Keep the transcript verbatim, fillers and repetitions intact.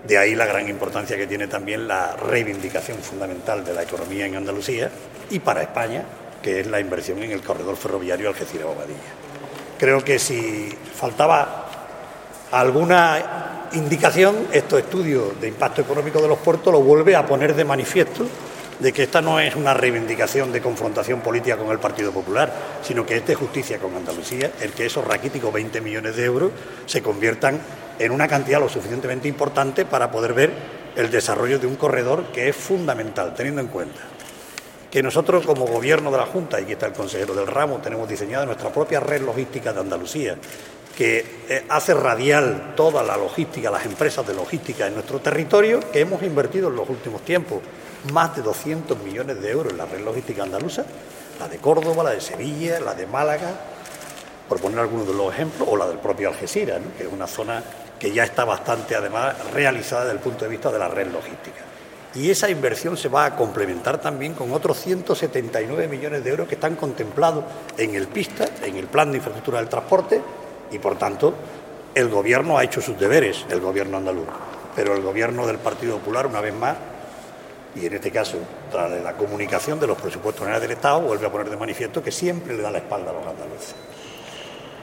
De ahí la gran importancia que tiene también la reivindicación fundamental de la economía en Andalucía y para España, que es la inversión en el corredor ferroviario Algeciras-Bobadilla. Creo que si faltaba alguna indicación, estos estudios de impacto económico de los puertos lo vuelve a poner de manifiesto de que esta no es una reivindicación de confrontación política con el Partido Popular, sino que es de justicia con Andalucía, el que esos raquíticos veinte millones de euros se conviertan en una cantidad lo suficientemente importante para poder ver el desarrollo de un corredor que es fundamental, teniendo en cuenta que nosotros como Gobierno de la Junta, y aquí está el consejero del ramo, tenemos diseñada nuestra propia red logística de Andalucía, que hace radial toda la logística, las empresas de logística en nuestro territorio, que hemos invertido en los últimos tiempos más de doscientos millones de euros en la red logística andaluza, la de Córdoba, la de Sevilla, la de Málaga, por poner algunos de los ejemplos, o la del propio Algeciras, ¿no?, que es una zona que ya está bastante, además, realizada desde el punto de vista de la red logística. Y esa inversión se va a complementar también con otros ciento setenta y nueve millones de euros que están contemplados en el PISTA, en el Plan de Infraestructura del Transporte, y, por tanto, el Gobierno ha hecho sus deberes, el Gobierno andaluz. Pero el Gobierno del Partido Popular, una vez más, y en este caso, tras la comunicación de los presupuestos generales del Estado, vuelve a poner de manifiesto que siempre le da la espalda a los andaluces.